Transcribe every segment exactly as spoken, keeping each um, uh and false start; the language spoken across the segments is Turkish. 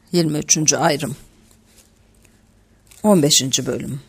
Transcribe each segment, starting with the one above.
yirmi üçüncü ayrım. on beşinci bölüm.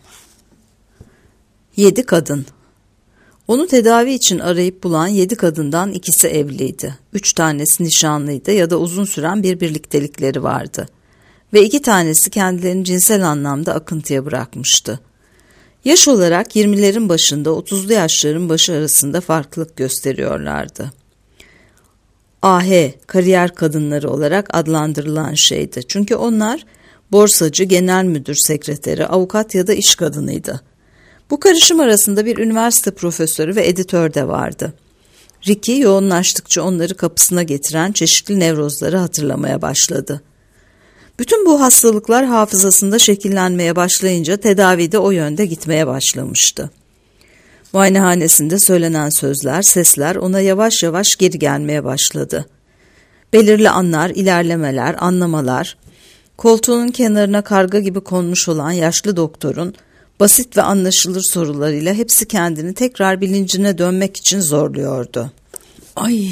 Yedi kadın. Onu tedavi için arayıp bulan yedi kadından ikisi evliydi. Üç tanesi nişanlıydı ya da uzun süren bir birliktelikleri vardı. Ve iki tanesi kendilerini cinsel anlamda akıntıya bırakmıştı. Yaş olarak yirmilerin başında otuzlu yaşların başı arasında farklılık gösteriyorlardı. A H, kariyer kadınları olarak adlandırılan şeydi. Çünkü onlar borsacı, genel müdür sekreteri, avukat ya da iş kadınıydı. Bu karışım arasında bir üniversite profesörü ve editör de vardı. Ricky yoğunlaştıkça onları kapısına getiren çeşitli nevrozları hatırlamaya başladı. Bütün bu hastalıklar hafızasında şekillenmeye başlayınca tedavi de o yönde gitmeye başlamıştı. Muayenehanesinde söylenen sözler, sesler ona yavaş yavaş geri gelmeye başladı. Belirli anlar, ilerlemeler, anlamalar, koltuğunun kenarına karga gibi konmuş olan yaşlı doktorun basit ve anlaşılır sorularıyla hepsi kendini tekrar bilincine dönmek için zorluyordu. Ay...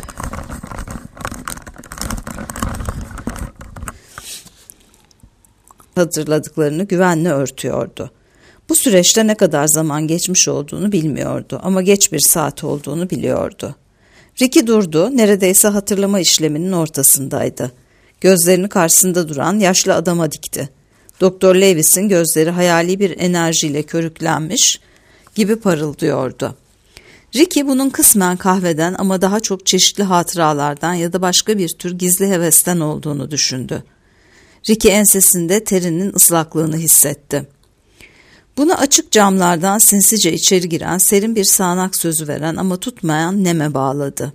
hatırladıklarını güvenle örtüyordu. Bu süreçte ne kadar zaman geçmiş olduğunu bilmiyordu ama geç bir saat olduğunu biliyordu. Ricky durdu, neredeyse hatırlama işleminin ortasındaydı. Gözlerini karşısında duran yaşlı adama dikti. Doktor Lewis'in gözleri hayali bir enerjiyle körüklenmiş gibi parıldıyordu. Ricky bunun kısmen kahveden ama daha çok çeşitli hatıralardan ya da başka bir tür gizli hevesten olduğunu düşündü. Ricky ensesinde terinin ıslaklığını hissetti. Buna açık camlardan sinsice içeri giren serin bir sağanak sözü veren ama tutmayan neme bağladı.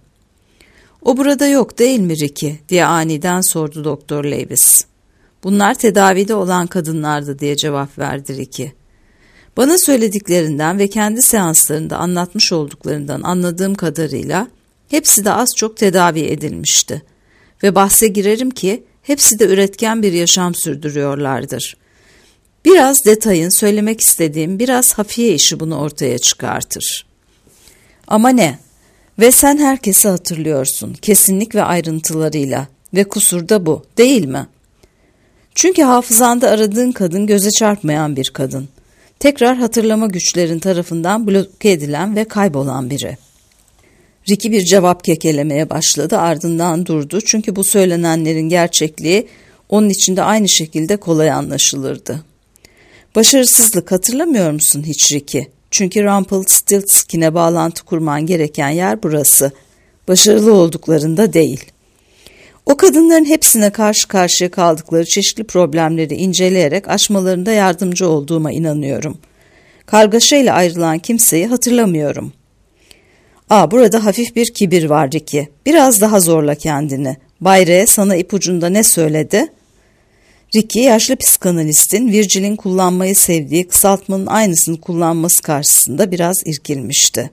"O burada yok değil mi Ricky?" diye aniden sordu Doktor Lewis. "Bunlar tedavide olan kadınlardı," diye cevap verdi Ricky. "Bana söylediklerinden ve kendi seanslarında anlatmış olduklarından anladığım kadarıyla hepsi de az çok tedavi edilmişti. Ve bahse girerim ki hepsi de üretken bir yaşam sürdürüyorlardır. Biraz detayın, söylemek istediğim biraz hafiye işi bunu ortaya çıkartır. Ama ne? Ve sen herkesi hatırlıyorsun, kesinlik ve ayrıntılarıyla. Ve kusur da bu, değil mi? Çünkü hafızanda aradığın kadın göze çarpmayan bir kadın. Tekrar hatırlama güçlerin tarafından bloke edilen ve kaybolan biri." Ricky bir cevap kekelemeye başladı, ardından durdu çünkü bu söylenenlerin gerçekliği onun için de aynı şekilde kolay anlaşılırdı. "Başarısızlık hatırlamıyor musun hiç Ricky? Çünkü Rumpelstiltskin'e bağlantı kurman gereken yer burası. Başarılı olduklarında değil. O kadınların hepsine karşı karşıya kaldıkları çeşitli problemleri inceleyerek aşmalarında yardımcı olduğuma inanıyorum. Kargaşayla ayrılan kimseyi hatırlamıyorum." "Aa, burada hafif bir kibir var Ricky. Biraz daha zorla kendini. Bay R sana ipucunda ne söyledi?" Ricky, yaşlı psikanalistin Virgil'in kullanmayı sevdiği kısaltmanın aynısını kullanması karşısında biraz irkilmişti.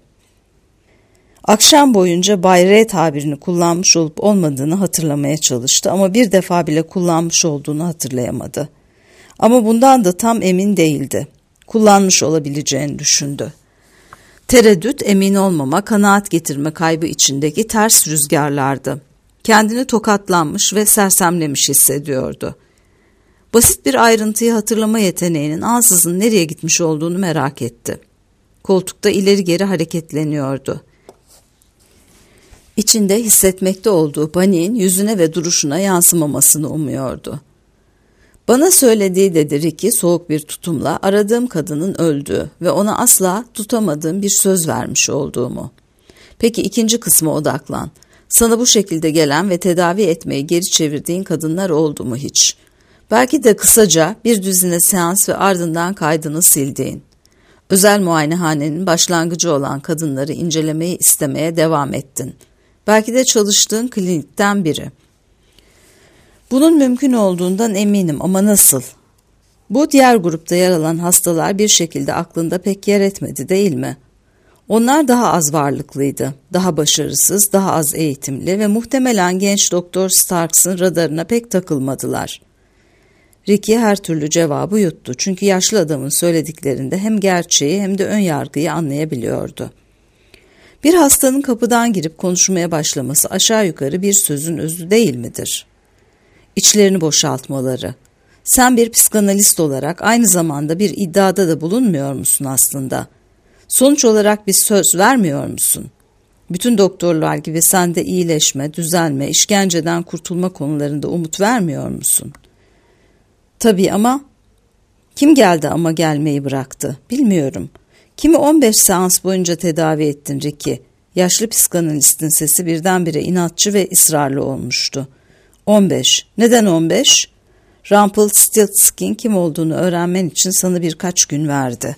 Akşam boyunca Bay R tabirini kullanmış olup olmadığını hatırlamaya çalıştı ama bir defa bile kullanmış olduğunu hatırlayamadı. Ama bundan da tam emin değildi. Kullanmış olabileceğini düşündü. Tereddüt, emin olmama, kanaat getirme kaybı içindeki ters rüzgarlardı. Kendini tokatlanmış ve sersemlemiş hissediyordu. Basit bir ayrıntıyı hatırlama yeteneğinin ansızın nereye gitmiş olduğunu merak etti. Koltukta ileri geri hareketleniyordu. İçinde hissetmekte olduğu paniğin yüzüne ve duruşuna yansımamasını umuyordu. "Bana söylediği," dedi Ricky soğuk bir tutumla, "aradığım kadının öldüğü ve ona asla tutamadığım bir söz vermiş olduğumu. Peki ikinci kısma odaklan. Sana bu şekilde gelen ve tedavi etmeyi geri çevirdiğin kadınlar oldu mu hiç? Belki de kısaca bir düzine seans ve ardından kaydını sildiğin. Özel muayenehanenin başlangıcı olan kadınları incelemeyi istemeye devam ettin. Belki de çalıştığın klinikten biri. Bunun mümkün olduğundan eminim ama nasıl? Bu diğer grupta yer alan hastalar bir şekilde aklında pek yer etmedi değil mi? Onlar daha az varlıklıydı, daha başarısız, daha az eğitimli ve muhtemelen genç Doktor Starks'ın radarına pek takılmadılar." Ricky her türlü cevabı yuttu çünkü yaşlı adamın söylediklerinde hem gerçeği hem de ön yargıyı anlayabiliyordu. Bir hastanın kapıdan girip konuşmaya başlaması aşağı yukarı bir sözün özü değil midir? içlerini boşaltmaları. Sen bir psikanalist olarak aynı zamanda bir iddiada da bulunmuyor musun aslında? Sonuç olarak bir söz vermiyor musun? Bütün doktorlar gibi sen de iyileşme, düzelme, işkenceden kurtulma konularında umut vermiyor musun? Tabii ama kim geldi ama gelmeyi bıraktı? Bilmiyorum. Kimi on beş seans boyunca tedavi ettin Ricky? Yaşlı psikanalistin sesi birdenbire inatçı ve ısrarlı olmuştu. on beş. Neden on beş? Rumpelstiltskin kim olduğunu öğrenmen için sana birkaç gün verdi.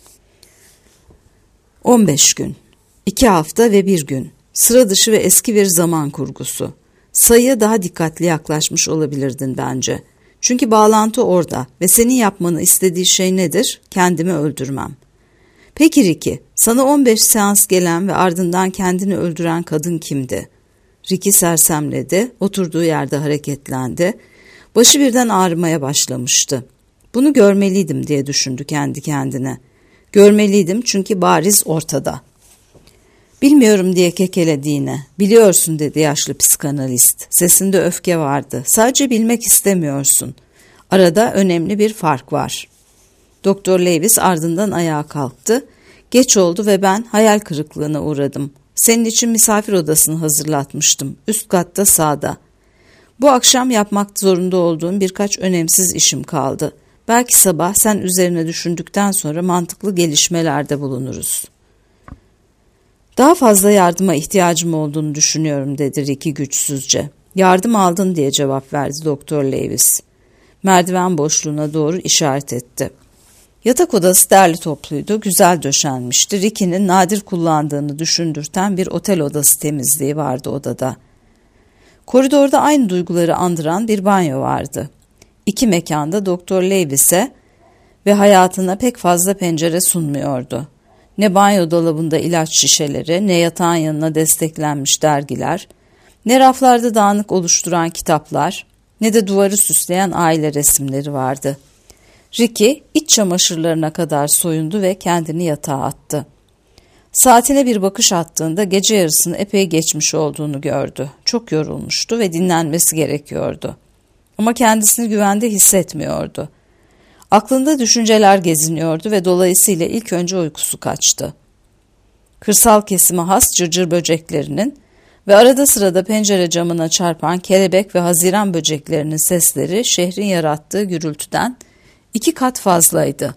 on beş gün. iki hafta ve bir gün. Sıra dışı ve eski bir zaman kurgusu. Sayıya daha dikkatli yaklaşmış olabilirdin bence. Çünkü bağlantı orada ve senin yapmanı istediği şey nedir? Kendimi öldürmem. Peki Ricky, sana on beş seans gelen ve ardından kendini öldüren kadın kimdi? Ricky sersemledi, oturduğu yerde hareketlendi. Başı birden ağrımaya başlamıştı. Bunu görmeliydim diye düşündü kendi kendine. Görmeliydim çünkü bariz ortada. Bilmiyorum diye kekeledi yine. Biliyorsun dedi yaşlı psikanalist. Sesinde öfke vardı. Sadece bilmek istemiyorsun. Arada önemli bir fark var. Doktor Lewis ardından ayağa kalktı. Geç oldu ve ben hayal kırıklığına uğradım. Senin için misafir odasını hazırlatmıştım. Üst katta sağda. Bu akşam yapmak zorunda olduğum birkaç önemsiz işim kaldı. Belki sabah sen üzerine düşündükten sonra mantıklı gelişmelerde bulunuruz. Daha fazla yardıma ihtiyacım olduğunu düşünüyorum dedi Ricky güçsüzce. Yardım aldın diye cevap verdi Doktor Lewis. Merdiven boşluğuna doğru işaret etti. Yatak odası derli topluydu, güzel döşenmişti. Ricky'nin nadir kullandığını düşündürten bir otel odası temizliği vardı odada. Koridorda aynı duyguları andıran bir banyo vardı. İki mekanda Doktor Lewis'e ve hayatına pek fazla pencere sunmuyordu. Ne banyo dolabında ilaç şişeleri, ne yatağın yanına desteklenmiş dergiler, ne raflarda dağınık oluşturan kitaplar, ne de duvarı süsleyen aile resimleri vardı. Ricky iç çamaşırlarına kadar soyundu ve kendini yatağa attı. Saatine bir bakış attığında gece yarısını epey geçmiş olduğunu gördü. Çok yorulmuştu ve dinlenmesi gerekiyordu. Ama kendisini güvende hissetmiyordu. Aklında düşünceler geziniyordu ve dolayısıyla ilk önce uykusu kaçtı. Kırsal kesime has cırcır böceklerinin ve arada sırada pencere camına çarpan kelebek ve haziran böceklerinin sesleri şehrin yarattığı gürültüden iki kat fazlaydı.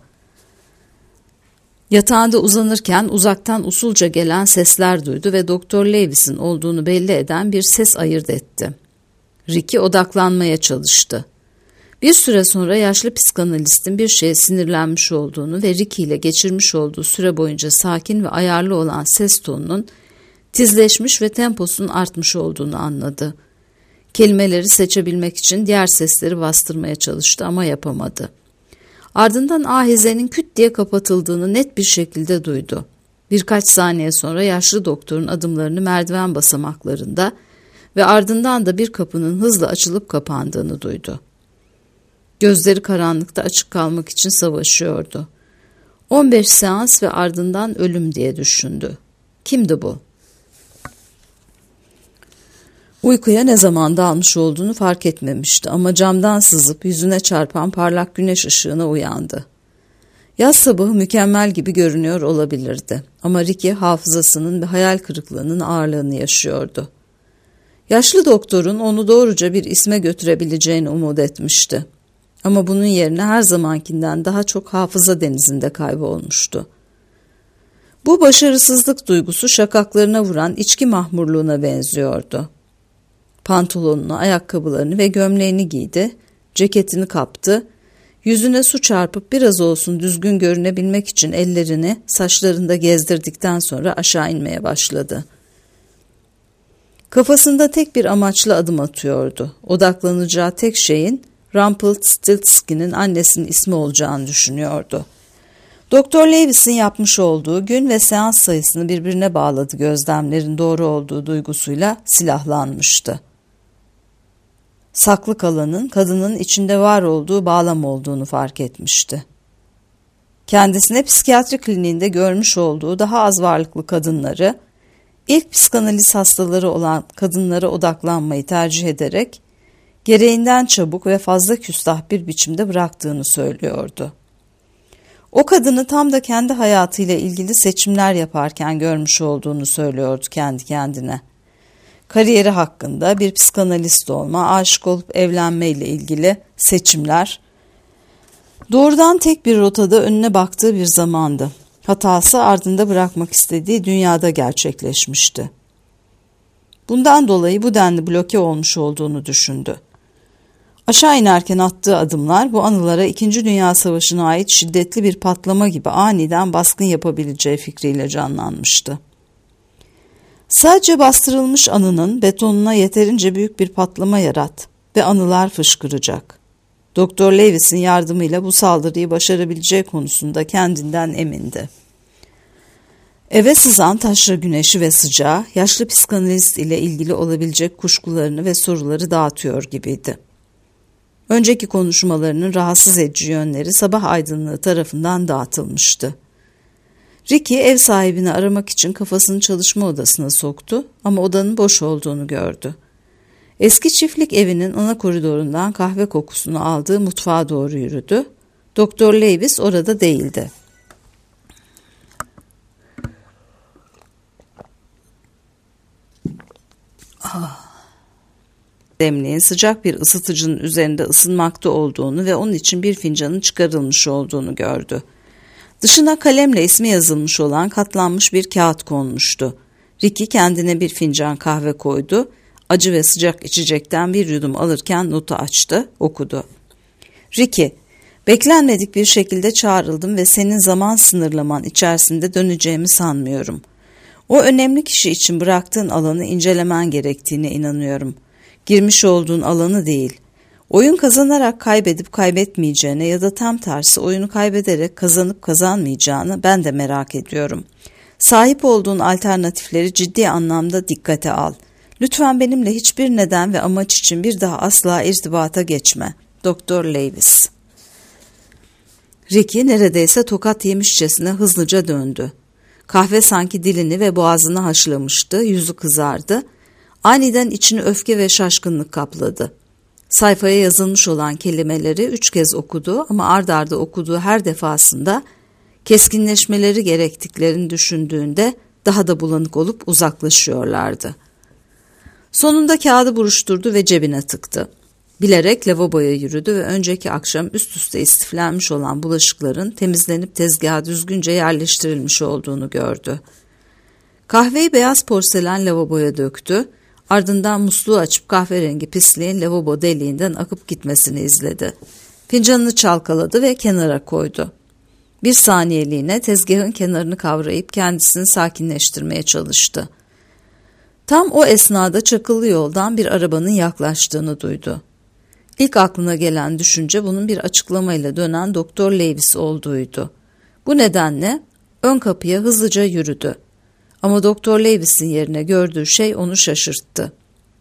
Yatağında uzanırken uzaktan usulca gelen sesler duydu ve Doktor Lewis'in olduğunu belli eden bir ses ayırt etti. Ricky odaklanmaya çalıştı. Bir süre sonra yaşlı psikanalistin bir şeye sinirlenmiş olduğunu ve Ricky ile geçirmiş olduğu süre boyunca sakin ve ayarlı olan ses tonunun tizleşmiş ve temposunun artmış olduğunu anladı. Kelimeleri seçebilmek için diğer sesleri bastırmaya çalıştı ama yapamadı. Ardından ahizenin küt diye kapatıldığını net bir şekilde duydu. Birkaç saniye sonra yaşlı doktorun adımlarını merdiven basamaklarında ve ardından da bir kapının hızla açılıp kapandığını duydu. Gözleri karanlıkta açık kalmak için savaşıyordu. on beş seans ve ardından ölüm diye düşündü. Kimdi bu? Uykuya ne zaman dalmış olduğunu fark etmemişti ama camdan sızıp yüzüne çarpan parlak güneş ışığına uyandı. Yaz sabahı mükemmel gibi görünüyor olabilirdi ama Ricky hafızasının ve hayal kırıklığının ağırlığını yaşıyordu. Yaşlı doktorun onu doğruca bir isme götürebileceğini umut etmişti. Ama bunun yerine her zamankinden daha çok hafıza denizinde kaybolmuştu. Bu başarısızlık duygusu şakaklarına vuran içki mahmurluğuna benziyordu. Pantolonunu, ayakkabılarını ve gömleğini giydi, ceketini kaptı, yüzüne su çarpıp biraz olsun düzgün görünebilmek için ellerini saçlarında gezdirdikten sonra aşağı inmeye başladı. Kafasında tek bir amaçla adım atıyordu. Odaklanacağı tek şeyin Rumpelstiltskin'in annesinin ismi olacağını düşünüyordu. Doktor Lewis'in yapmış olduğu gün ve seans sayısını birbirine bağladı gözlemlerin doğru olduğu duygusuyla silahlanmıştı. Saklı kalanın kadının içinde var olduğu bağlam olduğunu fark etmişti. Kendisine psikiyatri kliniğinde görmüş olduğu daha az varlıklı kadınları, ilk psikanaliz hastaları olan kadınlara odaklanmayı tercih ederek, gereğinden çabuk ve fazla küstah bir biçimde bıraktığını söylüyordu. O kadını tam da kendi hayatıyla ilgili seçimler yaparken görmüş olduğunu söylüyordu kendi kendine. Kariyeri hakkında bir psikanalist olma, aşık olup evlenmeyle ilgili seçimler, doğrudan tek bir rotada önüne baktığı bir zamandı. Hatası ardında bırakmak istediği dünyada gerçekleşmişti. Bundan dolayı bu denli bloke olmuş olduğunu düşündü. Aşağı inerken attığı adımlar bu anılara İkinci Dünya Savaşı'na ait şiddetli bir patlama gibi aniden baskın yapabileceği fikriyle canlanmıştı. Sadece bastırılmış anının betonuna yeterince büyük bir patlama yarat ve anılar fışkıracak. Doktor Lewis'in yardımıyla bu saldırıyı başarabileceği konusunda kendinden emindi. Eve sızan taşra güneşi ve sıcağı, yaşlı psikanalist ile ilgili olabilecek kuşkularını ve soruları dağıtıyor gibiydi. Önceki konuşmalarının rahatsız edici yönleri sabah aydınlığı tarafından dağıtılmıştı. Ricky ev sahibini aramak için kafasını çalışma odasına soktu ama odanın boş olduğunu gördü. Eski çiftlik evinin ana koridorundan kahve kokusunu aldığı mutfağa doğru yürüdü. Doktor Lewis orada değildi. Ah. Demliğin sıcak bir ısıtıcının üzerinde ısınmakta olduğunu ve onun için bir fincanın çıkarılmış olduğunu gördü. Dışına kalemle ismi yazılmış olan katlanmış bir kağıt konmuştu. Ricky kendine bir fincan kahve koydu. Acı ve sıcak içecekten bir yudum alırken notu açtı, okudu. Ricky, beklenmedik bir şekilde çağrıldım ve senin zaman sınırlaman içerisinde döneceğimi sanmıyorum. O önemli kişi için bıraktığın alanı incelemen gerektiğine inanıyorum. Girmiş olduğun alanı değil. Oyun kazanarak kaybedip kaybetmeyeceğine ya da tam tersi oyunu kaybederek kazanıp kazanmayacağını ben de merak ediyorum. Sahip olduğun alternatifleri ciddi anlamda dikkate al. Lütfen benimle hiçbir neden ve amaç için bir daha asla irtibata geçme. Doktor Lewis. Ricky neredeyse tokat yemişçesine hızlıca döndü. Kahve sanki dilini ve boğazını haşlamıştı, yüzü kızardı. Aniden içini öfke ve şaşkınlık kapladı. Sayfaya yazılmış olan kelimeleri üç kez okudu ama ard arda okuduğu her defasında keskinleşmeleri gerektiklerini düşündüğünde daha da bulanık olup uzaklaşıyorlardı. Sonunda kağıdı buruşturdu ve cebine tıktı. Bilerek lavaboya yürüdü ve önceki akşam üst üste istiflenmiş olan bulaşıkların temizlenip tezgaha düzgünce yerleştirilmiş olduğunu gördü. Kahveyi beyaz porselen lavaboya döktü, ardından musluğu açıp kahverengi pisliğin lavabo deliğinden akıp gitmesini izledi. Fincanını çalkaladı ve kenara koydu. Bir saniyeliğine tezgahın kenarını kavrayıp kendisini sakinleştirmeye çalıştı. Tam o esnada çakıllı yoldan bir arabanın yaklaştığını duydu. İlk aklına gelen düşünce bunun bir açıklamayla dönen Doktor Lewis olduğuydu. Bu nedenle ön kapıya hızlıca yürüdü. Ama Doktor Lewis'in yerine gördüğü şey onu şaşırttı.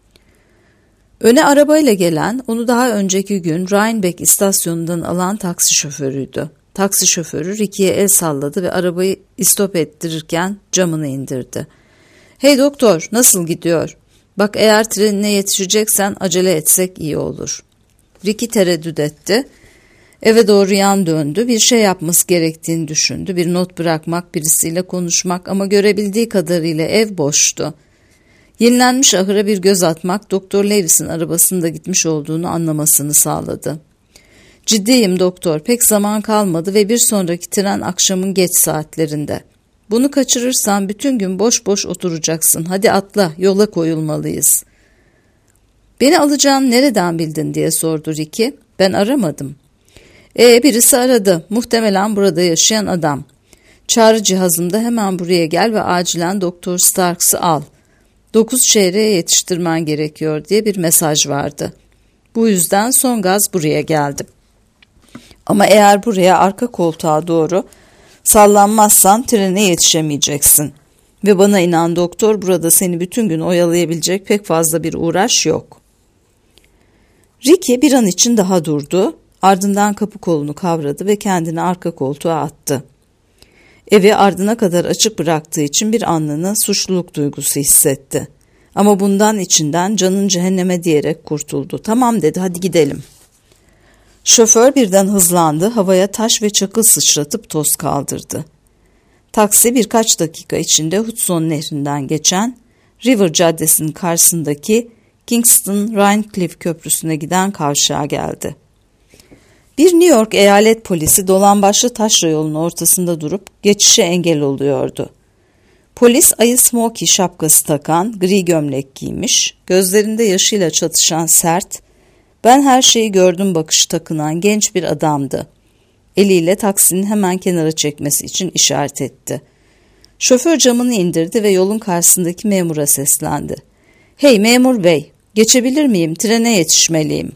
Öne arabayla gelen, onu daha önceki gün Rhinebeck istasyonundan alan taksi şoförüydü. Taksi şoförü Ricky'ye el salladı ve arabayı istop ettirirken camını indirdi. "Hey doktor, nasıl gidiyor? Bak eğer trenine yetişeceksen acele etsek iyi olur." Ricky tereddüt etti. Eve doğru yan döndü. Bir şey yapması gerektiğini düşündü. Bir not bırakmak, birisiyle konuşmak ama görebildiği kadarıyla ev boştu. Yenilenmiş ahıra bir göz atmak Doktor Lewis'in arabasında gitmiş olduğunu anlamasını sağladı. "Ciddiyim doktor, pek zaman kalmadı ve bir sonraki tren akşamın geç saatlerinde. Bunu kaçırırsan bütün gün boş boş oturacaksın. Hadi atla, yola koyulmalıyız." "Beni alacağını nereden bildin?" diye sordu Ricky. "Ben aramadım." E birisi aradı. Muhtemelen burada yaşayan adam. "Çağrı cihazımda hemen buraya gel ve acilen Doktor Starks'ı al. Dokuz çeyreğe yetiştirmen gerekiyor" diye bir mesaj vardı. Bu yüzden son gaz buraya geldim. Ama eğer buraya arka koltuğa doğru sallanmazsan trene yetişemeyeceksin. Ve bana inan doktor, burada seni bütün gün oyalayabilecek pek fazla bir uğraş yok. Ricky bir an için daha durdu. Ardından kapı kolunu kavradı ve kendini arka koltuğa attı. Evi ardına kadar açık bıraktığı için bir anlığına suçluluk duygusu hissetti. Ama bundan içinden canın cehenneme diyerek kurtuldu. Tamam dedi, hadi gidelim. Şoför birden hızlandı, havaya taş ve çakıl sıçratıp toz kaldırdı. Taksi birkaç dakika içinde Hudson Nehri'nden geçen River Caddesi'nin karşısındaki Kingston-Rhinecliff Köprüsü'ne giden kavşağa geldi. Bir New York eyalet polisi dolambaçlı taşra yolunun ortasında durup geçişe engel oluyordu. Polis ayı smoky şapkası takan, gri gömlek giymiş, gözlerinde yaşıyla çatışan sert, ben her şeyi gördüm bakışı takınan genç bir adamdı. Eliyle taksinin hemen kenara çekmesi için işaret etti. Şoför camını indirdi ve yolun karşısındaki memura seslendi. Hey memur bey, geçebilir miyim? Trene yetişmeliyim.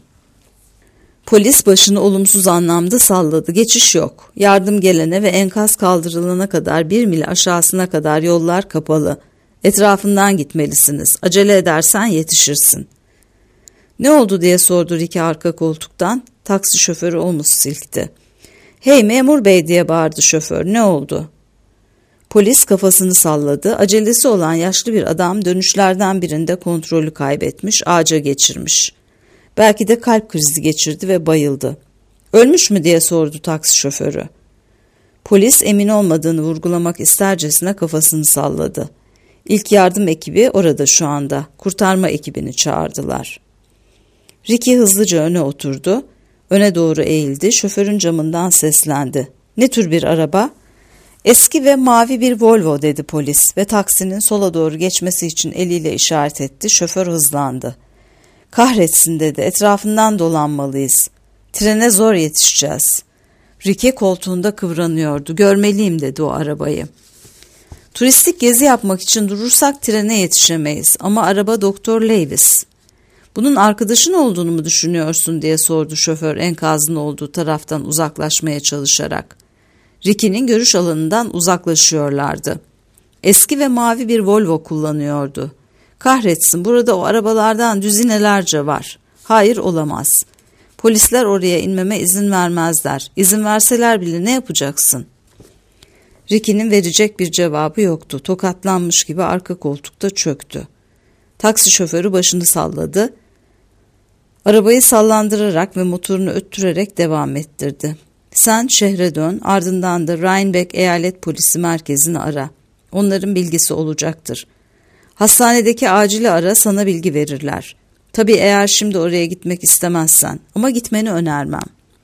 Polis başını olumsuz anlamda salladı. Geçiş yok. Yardım gelene ve enkaz kaldırılana kadar bir mil aşağısına kadar yollar kapalı. Etrafından gitmelisiniz. Acele edersen yetişirsin. Ne oldu diye sordu Ricky arka koltuktan. Taksi şoförü omuz silkti. Hey memur bey diye bağırdı şoför. Ne oldu? Polis kafasını salladı. Acelesi olan yaşlı bir adam dönüşlerden birinde kontrolü kaybetmiş, ağaca geçirmiş. Belki de kalp krizi geçirdi ve bayıldı. Ölmüş mü diye sordu taksi şoförü. Polis emin olmadığını vurgulamak istercesine kafasını salladı. İlk yardım ekibi orada şu anda. Kurtarma ekibini çağırdılar. Ricky hızlıca öne oturdu. Öne doğru eğildi. Şoförün camından seslendi. Ne tür bir araba? Eski ve mavi bir Volvo dedi polis ve taksinin sola doğru geçmesi için eliyle işaret etti. Şoför hızlandı. Kahretsin dedi. Etrafından dolanmalıyız. Trene zor yetişeceğiz. Ricky koltuğunda kıvranıyordu. Görmeliyim dedi o arabayı. Turistik gezi yapmak için durursak trene yetişemeyiz ama araba Doktor Lewis. Bunun arkadaşın olduğunu mu düşünüyorsun diye sordu şoför enkazın olduğu taraftan uzaklaşmaya çalışarak. Ricky'nin görüş alanından uzaklaşıyorlardı. Eski ve mavi bir Volvo kullanıyordu. Kahretsin, burada o arabalardan düzinelerce var. Hayır, olamaz. Polisler oraya inmeme izin vermezler. İzin verseler bile ne yapacaksın? Ricky'nin verecek bir cevabı yoktu. Tokatlanmış gibi arka koltukta çöktü. Taksi şoförü başını salladı. Arabayı sallandırarak ve motorunu öttürerek devam ettirdi. Sen şehre dön, ardından da Rhinebeck Eyalet Polisi Merkezi'ni ara. Onların bilgisi olacaktır. Hastanedeki acili ara, sana bilgi verirler. Tabii eğer şimdi oraya gitmek istemezsen, ama gitmeni önermem.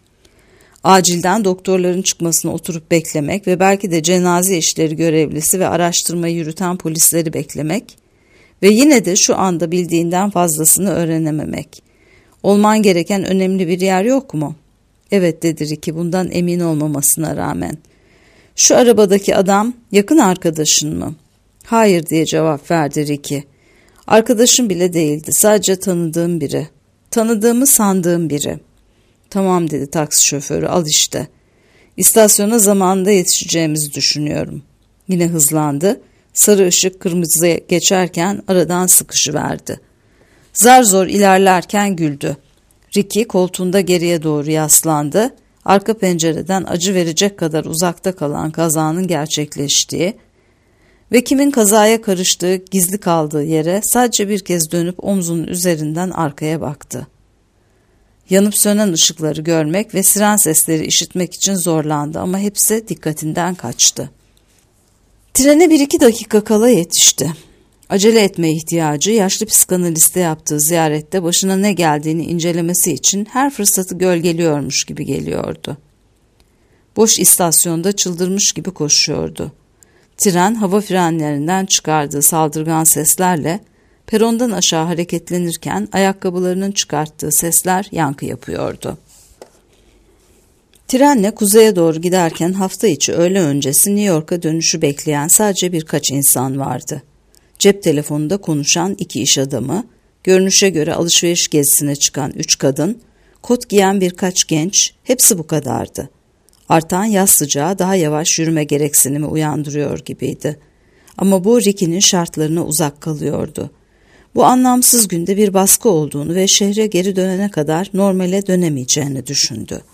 Acilden doktorların çıkmasını oturup beklemek ve belki de cenaze işleri görevlisi ve araştırmayı yürüten polisleri beklemek ve yine de şu anda bildiğinden fazlasını öğrenememek. Olman gereken önemli bir yer yok mu? Evet dedi Ricky bundan emin olmamasına rağmen. Şu arabadaki adam yakın arkadaşın mı? Hayır diye cevap verdi Ricky. Arkadaşım bile değildi, sadece tanıdığım biri. Tanıdığımı sandığım biri. Tamam dedi taksi şoförü, al işte. İstasyona zamanında yetişeceğimizi düşünüyorum. Yine hızlandı. Sarı ışık kırmızıya geçerken aradan sıkışıverdi. Zar zor ilerlerken güldü. Ricky koltuğunda geriye doğru yaslandı. Arka pencereden acı verecek kadar uzakta kalan kazanın gerçekleştiği ve kimin kazaya karıştığı gizli kaldığı yere sadece bir kez dönüp omzunun üzerinden arkaya baktı. Yanıp sönen ışıkları görmek ve siren sesleri işitmek için zorlandı ama hepsi dikkatinden kaçtı. Trene bir iki dakika kala yetişti. Acele etme ihtiyacı yaşlı psikanaliste yaptığı ziyarette başına ne geldiğini incelemesi için her fırsatı gölgeliyormuş gibi geliyordu. Boş istasyonda çıldırmış gibi koşuyordu. Tren hava frenlerinden çıkardığı saldırgan seslerle perondan aşağı hareketlenirken ayakkabılarının çıkarttığı sesler yankı yapıyordu. Trenle kuzeye doğru giderken hafta içi öğle öncesi New York'a dönüşü bekleyen sadece birkaç insan vardı. Cep telefonunda konuşan iki iş adamı, görünüşe göre alışveriş gezisine çıkan üç kadın, kot giyen birkaç genç, hepsi bu kadardı. Artan yaz sıcağı daha yavaş yürüme gereksinimi uyandırıyor gibiydi. Ama bu Ricky'nin şartlarına uzak kalıyordu. Bu anlamsız günde bir baskı olduğunu ve şehre geri dönene kadar normale dönemeyeceğini düşündü.